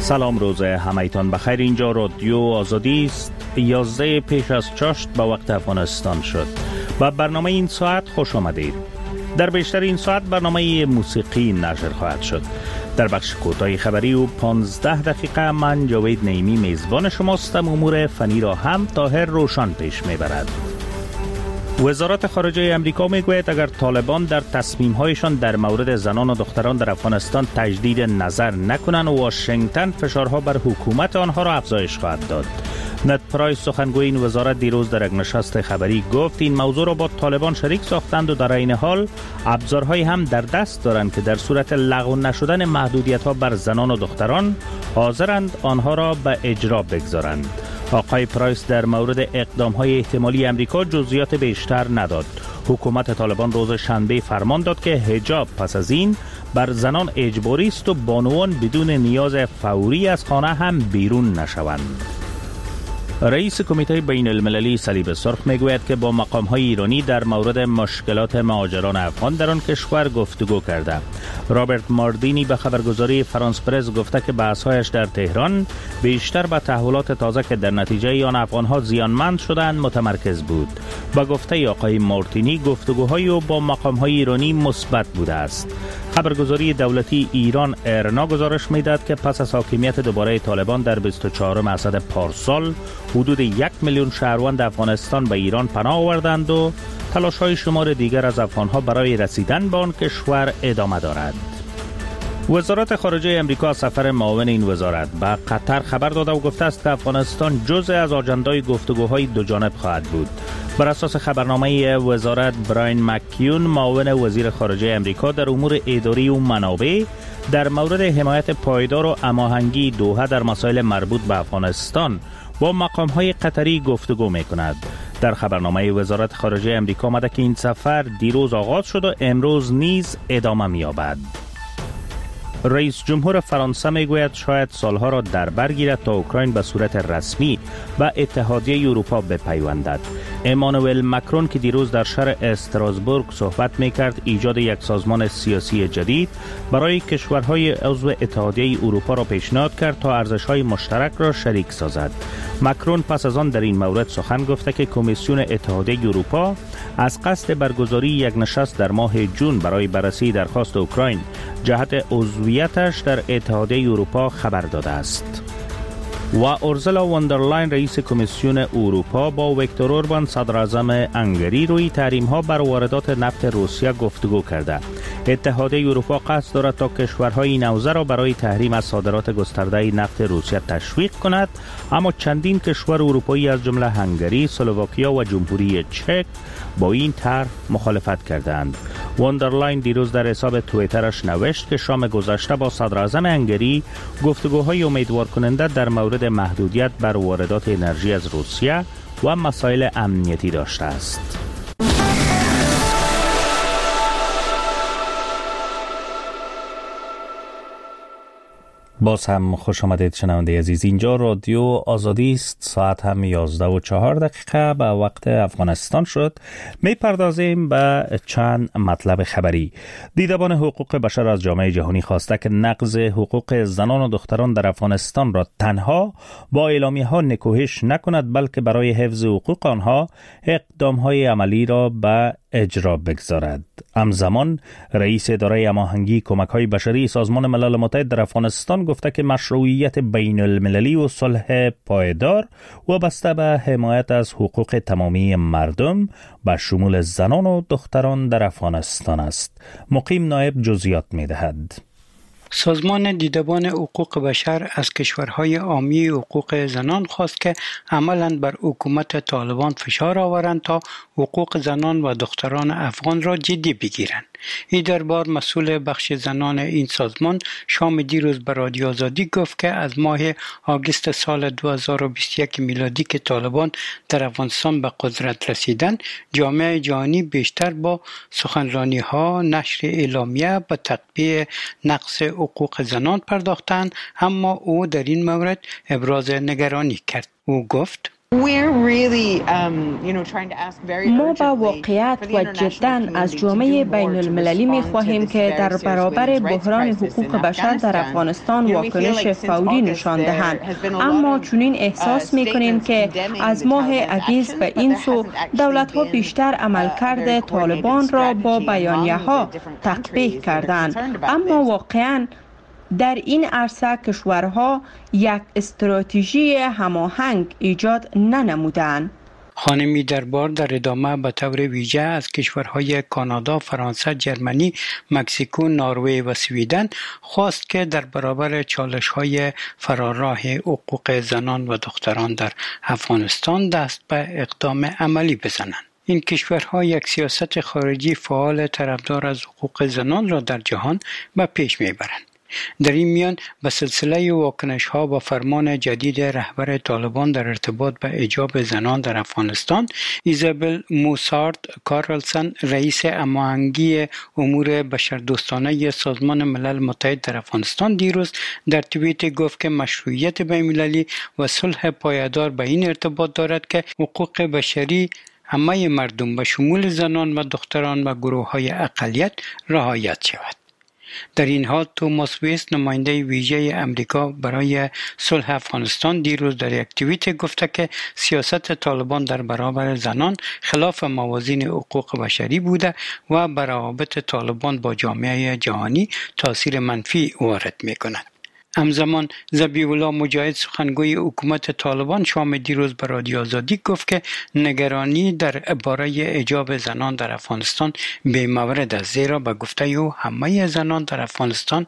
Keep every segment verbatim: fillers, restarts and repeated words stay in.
سلام روز همایتان بخیر. اینجا رادیو آزادی است. یازده پیش از چاشت به وقت افغانستان شد. با برنامه این ساعت خوش آمدید. در بیشتر این ساعت برنامه موسیقی نشر خواهد شد. در بخش کوتاه خبری و پانزده دقیقه من جاوید نعیمی میزبان شماستم. امور فنی را هم طاهر روشن پیش میبرد. وزارت خارجه امریکا میگوید اگر طالبان در تصمیم‌هایشان در مورد زنان و دختران در افغانستان تجدید نظر نکنند، واشنگتن فشارها بر حکومت آنها را افزایش خواهد داد. نت پرایس سخنگوی این وزارت دیروز در یک نشست خبری گفت این موضوع را با طالبان شریک ساختند و در این حال ابزارهایی هم در دست دارند که در صورت لغو نشدن محدودیت‌ها بر زنان و دختران حاضرند آنها را به اجرا بگذارند. آقای پرایس در مورد اقدام‌های احتمالی امریکا جزئیات بیشتر نداد. حکومت طالبان روز شنبه فرمان داد که حجاب پس از این بر زنان اجباری است و بانوان بدون نیاز فوری از خانه هم بیرون نشوند. رئیس کمیته بین المللی صلیب سرخ میگوید که با مقام‌های ایرانی در مورد مشکلات مهاجران افغان در آن کشور گفتگو کرده. رابرت ماردینی به خبرگزاری فرانس پرس گفته که بحث‌هایش در تهران بیشتر به تحولات تازه که در نتیجه آن افغان‌ها زیانمند شدند متمرکز بود. با گفته آقای مارتینی گفتگوهای او با مقام‌های ایرانی مثبت بوده است. خبرگزاری دولتی ایران ارنا گزارش می‌دهد که پس از حاکمیت دوباره طالبان در بیست و چهارم اسد پارسال حدود یک میلیون شهروند افغانستان به ایران پناه آوردند و تلاش‌های شمار دیگر از افغان‌ها برای رسیدن به آن کشور ادامه دارد. وزارت خارجه امریکا سفر معاون این وزارت به قطر خبر داده و گفته است که افغانستان جزء از آژاندای گفتگوهای دو جانب خواهد بود. بر اساس خبرنامه وزارت، براین مکیون معاون وزیر خارجه امریکا در امور اداری و منابع در مورد حمایت پایدار و هماهنگی دوحه در مسائل مربوط به افغانستان با مقام‌های قطری گفتگو می‌کند. در خبرنامه وزارت خارجه امریکا آمده که این سفر دیروز آغاز شد و امروز نیز ادامه می‌یابد. رئیس جمهور فرانسه میگوید شاید سالها را در بر گیرد تا اوکراین به صورت رسمی به اتحادیه اروپا بپیوندد. امانوئل مکرون که دیروز در شهر استراسبورگ صحبت میکرد ایجاد یک سازمان سیاسی جدید برای کشورهای عضو اتحادیه اروپا را پیشنهاد کرد تا ارزش‌های مشترک را شریک سازد. مکرون پس از آن در این مورد سخن گفته که کمیسیون اتحادیه اروپا از قصد برگزاری یک نشست در ماه جون برای بررسی درخواست اوکراین جهت عضویتش در اتحادیه اروپا خبر داده است. و اورزلا وندرلاین رئیس کمیسیون اروپا با ویکتور اوربان صدر اعظم هنگری روی تحریم‌ها بر واردات نفت روسیه گفتگو کرده. اتحادیه اروپا قصد دارد تا کشورهای این حوزه را برای تحریم از صادرات گسترده نفت روسیه تشویق کند، اما چندین کشور اروپایی از جمله هنگری، اسلواکیا و جمهوری چک با این طرح مخالفت کردند. وندرلاین دیروز در حساب توییترش نوشت که شام گذشته با صدر اعظم هنگری گفتگوهای امیدوار کننده در مورد محدودیت بر واردات انرژی از روسیه و مسائل امنیتی داشته است. باز هم خوش آمدید شنونده عزیز. اینجا رادیو آزادی است. ساعت هم یازده و چهار دقیقه به وقت افغانستان شد. می پردازیم به چند مطلب خبری. دیدبان حقوق بشر از جامعه جهانی خواسته که نقض حقوق زنان و دختران در افغانستان را تنها با اعلامیه ها نکوهش نکند، بلکه برای حفظ حقوق آنها اقدام های عملی را به اجرا بگذارد. همزمان رئیس اداره هماهنگی کمک‌های بشری سازمان ملل متحد در افغانستان گفته که مشروعیت بین المللی و صلح پایدار وابسته به حمایت از حقوق تمامی مردم به شمول زنان و دختران در افغانستان است. مقیم نایب جزئیات می‌دهد. سازمان دیدبان حقوق بشر از کشورهای حامی حقوق زنان خواست که عملاً بر حکومت طالبان فشار آورند تا حقوق زنان و دختران افغان را جدی بگیرند. این دربار مسئول بخش زنان این سازمان شام دیروز به رادیو آزادی گفت که از ماه آگوست سال دو هزار و بیست و یک میلادی که طالبان در افغانستان به قدرت رسیدند، جامعه جهانی بیشتر با سخنرانی ها، نشر اعلامیه به تطبیق نقض حقوق زنان پرداختند، اما او در این مورد ابراز نگرانی کرد. او گفت ما با واقعیت و جداً از جامعه بین المللی می خواهیم که در برابر بحران حقوق بشر در افغانستان واکنش فوری نشان دهند، اما چنین احساس می کنیم که از ماه اگست به این سو دولت ها بیشتر عملکرد طالبان را با بیانیه ها تقبیح کردند، اما واقعاً در این عرصه کشورها یک استراتژی هماهنگ ایجاد ننمودند. خانمی دربار در ادامه به طور ویژه از کشورهای کانادا، فرانسه، جرمنی، مکزیکو، نروژ و سویدن خواست که در برابر چالش‌های فراراه حقوق زنان و دختران در افغانستان دست به اقدام عملی بزنند. این کشورها یک سیاست خارجی فعال طرفدار از حقوق زنان را در جهان به پیش میبرند. در این میان به سلسله واکنش ها با فرمان جدید رهبر طالبان در ارتباط به حجاب زنان در افغانستان، ایزابل موسارد کارلسن، رئیس هماهنگی امور بشردوستانه سازمان ملل متحد در افغانستان، دیروز در توییت گفت که مشروعیت بین‌المللی و صلح پایدار به این ارتباط دارد که حقوق بشری همه مردم به شمول زنان و دختران و گروه های اقلیت رعایت شود. در این حال توماس ویست، نماینده ویژه امریکا برای صلح افغانستان، دیروز در یک توییت گفته که سیاست طالبان در برابر زنان خلاف موازین حقوق بشری بوده و بر روابط طالبان با جامعه جهانی تاثیر منفی وارد می‌کند. همزمان ذبیح الله مجاهد، سخنگوی حکومت طالبان، شام دیروز به رادیو آزادی گفت که نگرانی در باره حجاب زنان در افغانستان بی‌مورد است، زیرا به گفته او همه زنان در افغانستان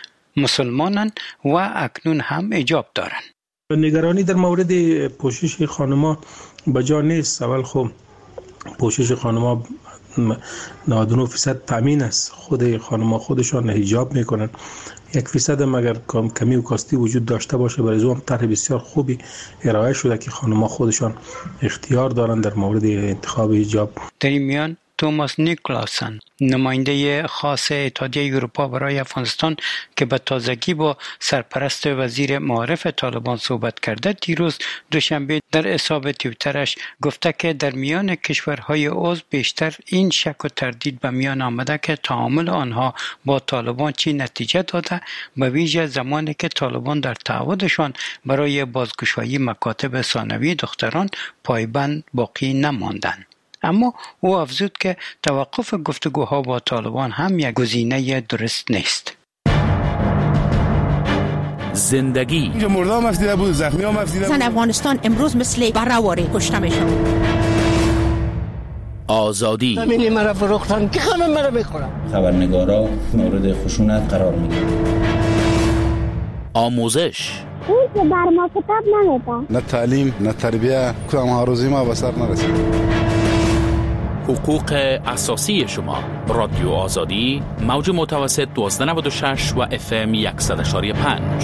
مسلمانند و اکنون هم حجاب دارند. نگرانی در مورد پوشش خانم‌ها بجا نیست. اول خب پوشش خانم‌ها نود و نه درصد تامین است. خود خانم‌ها خودشان حجاب میکنن. یک فیصد هم اگر کمی و کاستی وجود داشته باشه، برای هم طرح بسیار خوبی ارائه شده که خانم‌ها خودشان اختیار دارند در مورد انتخاب حجاب. در این میان توماس نیکلاسن، نماینده خاص اتحادیه اروپا برای افغانستان که به تازگی با سرپرست وزیر معارف طالبان صحبت کرده، دیروز دوشنبه در حساب توییترش گفته که در میان کشورهای عضو بیشتر این شک و تردید به میان آمده که تعامل آنها با طالبان چی نتیجه داده، به ویژه زمانی که طالبان در تعهدشان برای بازگشایی مکاتب ثانوی دختران پایبند باقی نماندند. اما او افزود که توقف گفتگوها با طالبان هم یک گزینه درست نیست. زندگی اینجا مردم مفتیده بود، زخمی هم مفتیده بود. زن افغانستان امروز مثل برهواره کشته میشن. آزادی همینی مرا فروختن که همه مرا میخورن. خبرنگارا مورد خشونت قرار میگیرن. آموزش اون که بر ما کتاب نمیده. نه تعلیم نه تربیه، کدام هاروزی ما به سر نرسید. حقوق اساسی شما. رادیو آزادی، موج متوسط دوازده نود و شش و اف ام صد و یک و پنج.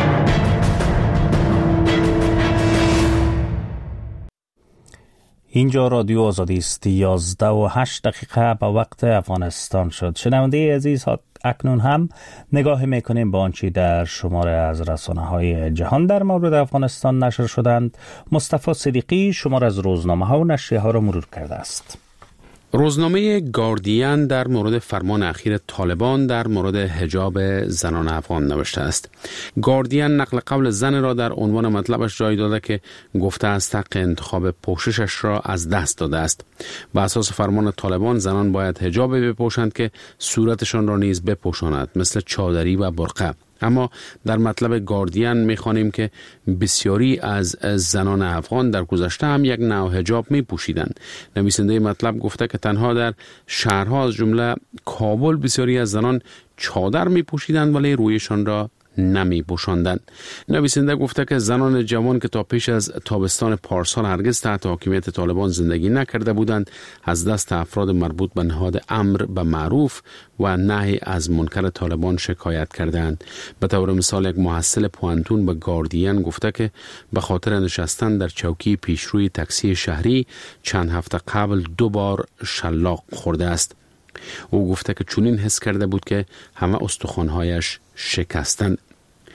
اینجا رادیو آزادی است. یازده و هشت دقیقه به وقت افغانستان شد. شنونده عزیز، اکنون هم نگاه میکنیم به آنچه در شماره از رسانه‌های جهان در مورد افغانستان نشر شدند. مصطفی صدیقی شماره از روزنامه‌ها و نشریه‌ها را مرور کرده است. روزنامه گاردین در مورد فرمان اخیر طالبان در مورد حجاب زنان افغان نوشته است. گاردین نقل قول زن را در عنوان مطلبش جای داده که گفته است حق انتخاب پوششش را از دست داده است. بر اساس فرمان طالبان زنان باید حجاب بپوشند که صورتشان را نیز بپوشاند، مثل چادری و برقع. اما در مطلب گاردین می‌خوانیم که بسیاری از زنان افغان در گذشته هم یک نوع حجاب می‌پوشیدند. نویسنده مطلب گفته که تنها در شهرها از جمله کابل بسیاری از زنان چادر می‌پوشیدند ولی رویشان را نمی پوشاندند. نویسنده گفته که زنان جوان که تا پیش از تابستان پارسال هرگز تحت حاکمیت طالبان زندگی نکرده بودند، از دست افراد مربوط به نهاد امر به معروف و نهی از منکر طالبان شکایت کردند. به طور مثال یک محصل پوانتون به گاردین گفته که به خاطر نشستن در چوکی پیشروی تاکسی شهری چند هفته قبل دو بار شلاق خورده است. او گفته که چنین حس کرده بود که همه استخوان‌هایش شکستند.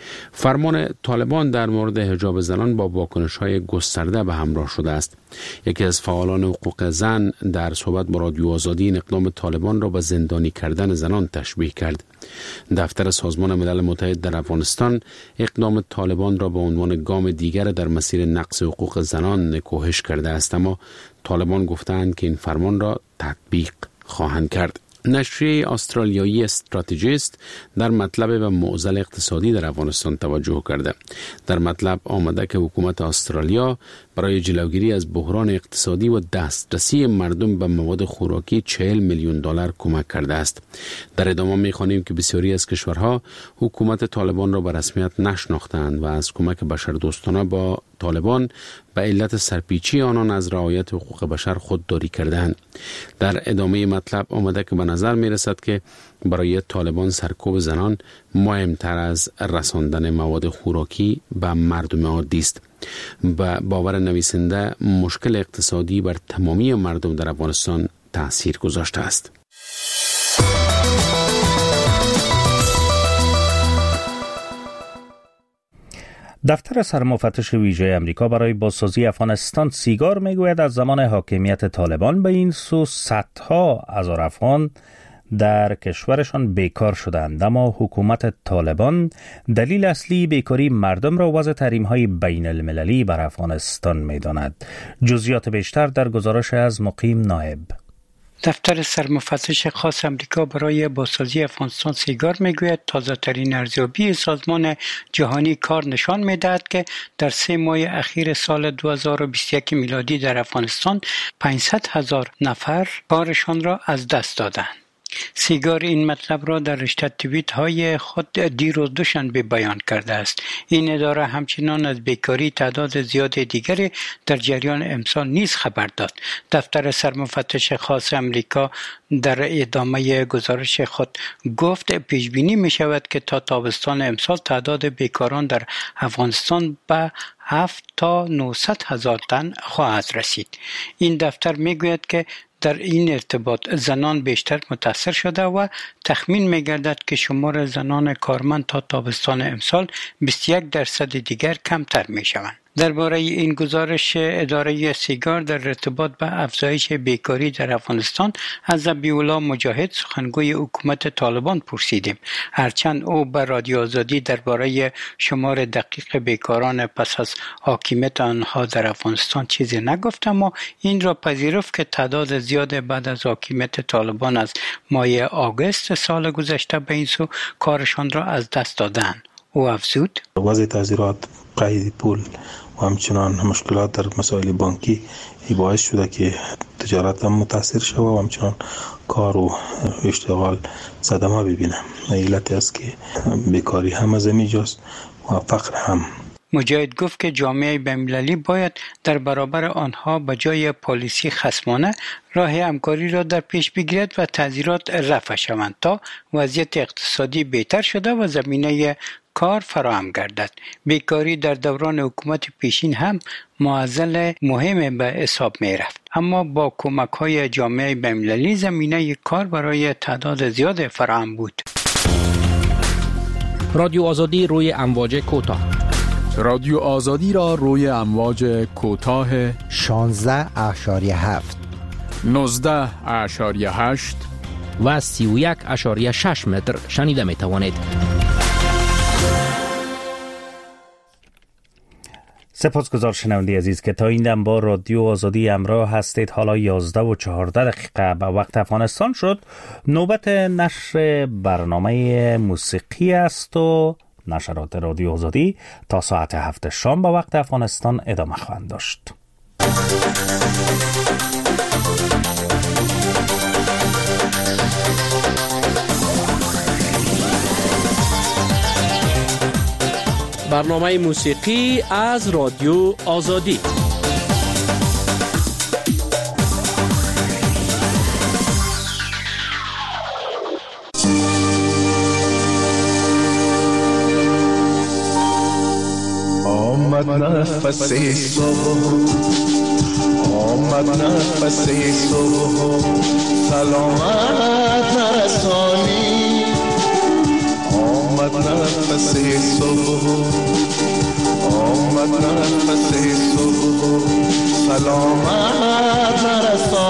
فرمان طالبان در مورد حجاب زنان با واکنش‌های گسترده به همراه شده است. یکی از فعالان حقوق زن در صحبت با رادیو آزادی این اقدام طالبان را به زندانی کردن زنان تشبیه کرد. دفتر سازمان ملل متحد در افغانستان اقدام طالبان را به عنوان گام دیگر در مسیر نقض حقوق زنان نکوهش کرده است، اما طالبان گفتند که این فرمان را تطبیق خواهند کرد. نشریه استرالیایی استراتژیست در مطلب و معضل اقتصادی در افغانستان توجه کرده. در مطلب آمده که حکومت استرالیا برای جلوگیری از بحران اقتصادی و دسترسی مردم به مواد خوراکی چهل میلیون دلار کمک کرده است. در ادامه می‌خوانیم که بسیاری از کشورها حکومت طالبان را به رسمیت نشناختند و از کمک بشردوستانه با طالبان به علت سرپیچی آنان از رعایت حقوق بشر خودداری کردند. در ادامه مطلب آمده که به نظر می رسد که برای طالبان سرکوب زنان مهمتر از رساندن مواد خوراکی به مردم عادی است. با باور نویسنده مشکل اقتصادی بر تمامی مردم در افغانستان تأثیر گذاشته است. دفتر سرمفتش ویژه امریکا برای بازسازی افغانستان سیگار میگوید از زمان حاکمیت طالبان به این سو صدها هزار افغان در کشورشان بیکار شدند، اما حکومت طالبان دلیل اصلی بیکاری مردم را وضع تحریم‌های بین المللی بر افغانستان می‌داند. جزئیات بیشتر در گزارش از مقیم نائب. دفتر سرمفتش خاص امریکا برای بازسازی افغانستان سیگار میگوید تازه ترین ارزیابی سازمان جهانی کار نشان میدهد که در سه ماه اخیر سال دو هزار و بیست و یک میلادی در افغانستان پانصد هزار نفر کارشان را از دست دادند. سیگار این مطلب را در رشته توییت های خود دیروز دوشنبه بیان کرده است. این اداره همچنان از بیکاری تعداد زیاد دیگری در جریان امسال نیز خبر داد. دفتر سرمفتش خاص امریکا در ادامه گزارش خود گفت پیش بینی می شود که تا تابستان امسال تعداد بیکاران در افغانستان به هفت تا نهصد هزار تن خواهد رسید. این دفتر می گوید که در این ارتباط زنان بیشتر متاثر شده و تخمین می‌گردد که شمار زنان کارمند تا تابستان امسال بیست و یک درصد دیگر کمتر می‌شوند. درباره این گزارش اداره سیگار در ارتباط به افزایش بیکاری در افغانستان از ذبیح‌الله مجاهد سخنگوی حکومت طالبان پرسیدیم. هرچند او به رادیو آزادی درباره شمار دقیق بیکاران پس از حاکمیت آنها در افغانستان چیزی نگفت، اما این را پذیرفت که تعداد زیاد بعد از حاکمیت طالبان از ماه آگوست سال گذشته به این سو کارشان را از دست دادند. او افزود: وضع تعذیرات، قید پول و همچنان مشکلات در مسائل بانکی باعث شده که تجارت هم متاثر شده و همچنان کار و اشتغال صدمه ببینه. علت است که بیکاری هم از اینجاست و فقر هم. مجاهد گفت که جامعه بین‌المللی باید در برابر آنها به جای پالیسی خصمانه راه همکاری را در پیش بگیرد و تعذیرات رفع شوند تا وضعیت اقتصادی بهتر شده و زمینه کار فراهم گردد. بیکاری در دوران حکومت پیشین هم معضل مهم به حساب می رفت، اما با کمک های جامعه بین‌المللی زمینه کار برای تعداد زیاد فراهم بود. رادیو آزادی روی امواج کوتاه. رادیو آزادی را روی امواج کوتاه شانزده اشاریه هفت، نوزده اشاریه هشت و سی و یک اشاریه شش متر شنیده می توانید. سپاسگزار شنونده عزیز که تا این دم با رادیو آزادی همراه هستید. حالا یازده و چهارده دقیقه به وقت افغانستان شد. نوبت نشر برنامه موسیقی است و نشرات رادیو آزادی تا ساعت هفت شام به وقت افغانستان ادامه خواهند داشت. برنامه موسیقی از رادیو آزادی. آمد نفس صبح، آمد نفس صبح، سلامت نرسانی. آمد نفس صبح آمد نفس صبح سلامت نرسان